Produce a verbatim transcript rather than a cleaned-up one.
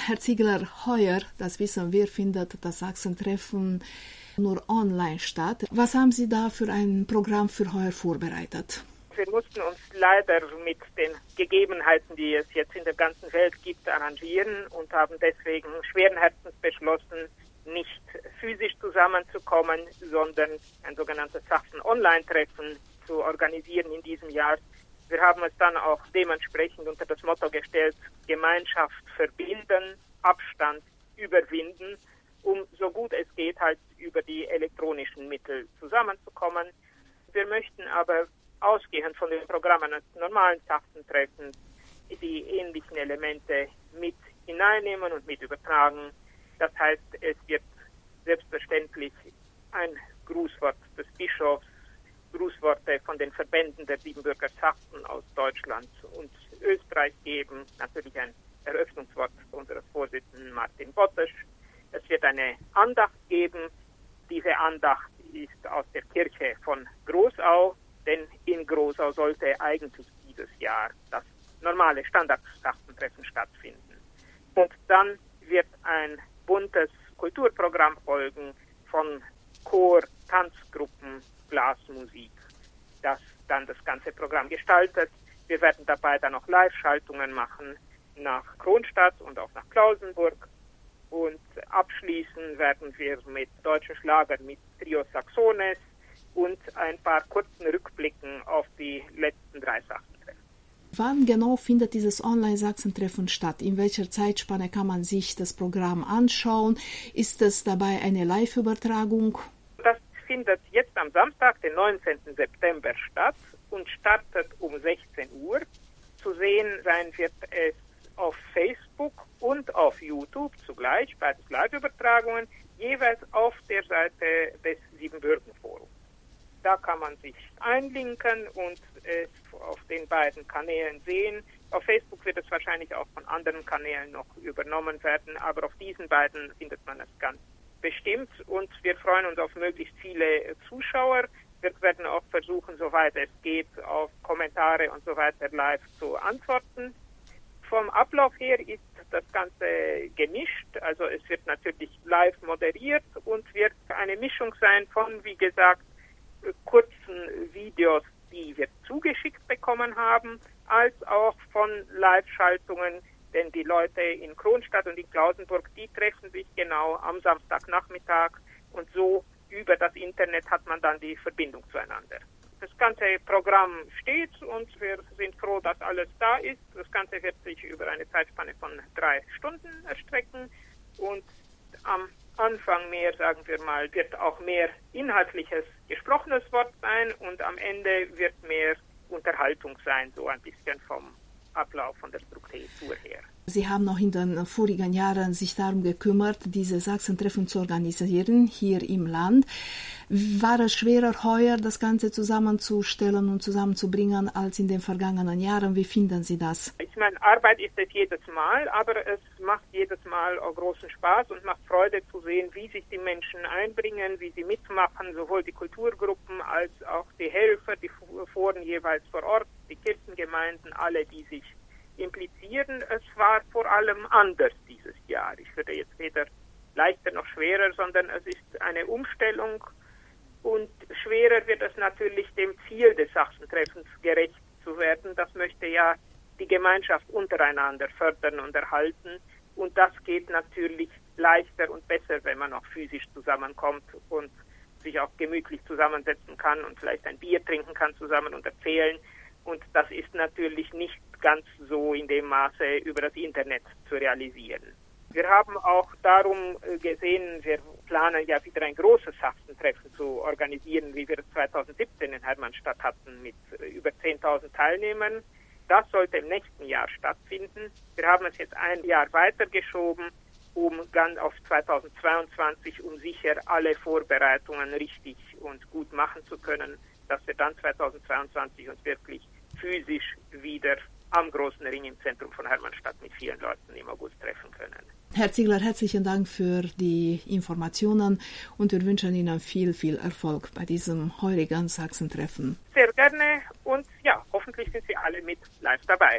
Herr Ziegler, heuer, das wissen wir, findet das Sachsen-Treffen nur online statt. Was haben Sie da für ein Programm für heuer vorbereitet? Wir mussten uns leider mit den Gegebenheiten, die es jetzt in der ganzen Welt gibt, arrangieren und haben deswegen schweren Herzens beschlossen, nicht physisch zusammenzukommen, sondern ein sogenanntes Sachsen-Online-Treffen zu organisieren in diesem Jahr. Wir haben es dann auch dementsprechend unter das Motto gestellt, Gemeinschaft verbinden, Abstand überwinden, um so gut es geht halt über die elektronischen Mittel zusammenzukommen. Wir möchten aber ausgehend von den Programmen des normalen Sachsen-Treffens die ähnlichen Elemente mit hineinnehmen und mit übertragen. Das heißt, es wird selbstverständlich ein Grußwort des Bischofs, Grußworte von den Verbänden der Siebenbürger Sachsen aus Deutschland und Österreich geben. Natürlich ein Eröffnungswort unseres Vorsitzenden Martin Bottesch. Es wird eine Andacht geben. Diese Andacht ist aus der Kirche von Großau, denn in Großau sollte eigentlich dieses Jahr das normale Standard-Sachsen-Treffen stattfinden. Und dann wird ein buntes Kulturprogramm folgen von Chor, Tanzgruppen, Blasmusik, das dann das ganze Programm gestaltet. Wir werden dabei dann noch Live-Schaltungen machen nach Kronstadt und auch nach Klausenburg. Und abschließen werden wir mit deutschen Schlagern, mit Trio Saxones und ein paar kurzen Rückblicken auf die letzten drei Sachsen-Treffen. Wann genau findet dieses Online-Sachsen-Treffen statt? In welcher Zeitspanne kann man sich das Programm anschauen? Ist es dabei eine Live-Übertragung? Das findet jetzt am Samstag, den neunzehnten September statt und startet um sechzehn Uhr. Zu sehen sein wird es auf Facebook und auf YouTube zugleich, beides Live-Übertragungen, jeweils auf der Seite des Siebenbürgen-Forums. Da kann man sich einlinken und es auf den beiden Kanälen sehen. Auf Facebook wird es wahrscheinlich auch von anderen Kanälen noch übernommen werden, aber auf diesen beiden findet man es ganz bestimmt und wir freuen uns auf möglichst viele Zuschauer. Wir werden auch versuchen, soweit es geht, auf Kommentare und so weiter live zu antworten. Vom Ablauf her ist das Ganze gemischt, also es wird natürlich live moderiert und wird eine Mischung sein von, wie gesagt, kurzen Videos, die wir zugeschickt bekommen haben, als auch von Live-Schaltungen, denn die Leute in Kronstadt und in Klausenburg, die treffen sich genau am Samstagnachmittag und so über das Internet hat man dann die Verbindung zueinander. Das ganze Programm steht und wir sind froh, dass alles da ist. Das Ganze wird sich über eine Zeitspanne von drei Stunden erstrecken und am Anfang mehr, sagen wir mal, wird auch mehr inhaltliches gesprochenes Wort sein und am Ende wird mehr Unterhaltung sein, so ein bisschen vom Ablauf von der Struktur her. Sie haben noch in den vorigen Jahren sich darum gekümmert, diese Sachsen-Treffen zu organisieren, hier im Land. War es schwerer, heuer das Ganze zusammenzustellen und zusammenzubringen als in den vergangenen Jahren? Wie finden Sie das? Ich meine, Arbeit ist es jedes Mal, aber es macht jedes Mal auch großen Spaß und macht Freude zu sehen, wie sich die Menschen einbringen, wie sie mitmachen, sowohl die Kulturgruppen als auch die Helfer, die Foren jeweils vor Ort, die Kirchengemeinden, alle, die sich implizieren. Es war vor allem anders dieses Jahr. Ich würde jetzt weder leichter noch schwerer, sondern es ist eine Umstellung und schwerer wird es natürlich dem Ziel des Sachsen-Treffens gerecht zu werden. Das möchte ja die Gemeinschaft untereinander fördern und erhalten und das geht natürlich leichter und besser, wenn man auch physisch zusammenkommt und sich auch gemütlich zusammensetzen kann und vielleicht ein Bier trinken kann zusammen und erzählen. Und das ist natürlich nicht ganz so in dem Maße über das Internet zu realisieren. Wir haben auch darum gesehen, wir planen ja wieder ein großes Sachsen-Treffen zu organisieren, wie wir es zweitausendsiebzehn in Hermannstadt hatten, mit über zehntausend Teilnehmern. Das sollte im nächsten Jahr stattfinden. Wir haben es jetzt ein Jahr weitergeschoben, um dann auf zweitausendzweiundzwanzig, um sicher alle Vorbereitungen richtig und gut machen zu können, dass wir dann zweitausendzweiundzwanzig uns wirklich physisch wieder am großen Ring im Zentrum von Hermannstadt mit vielen Leuten im August treffen können. Herr Ziegler, herzlichen Dank für die Informationen und wir wünschen Ihnen viel, viel Erfolg bei diesem heurigen Sachsen-Treffen. Sehr gerne und ja, hoffentlich sind Sie alle mit live dabei.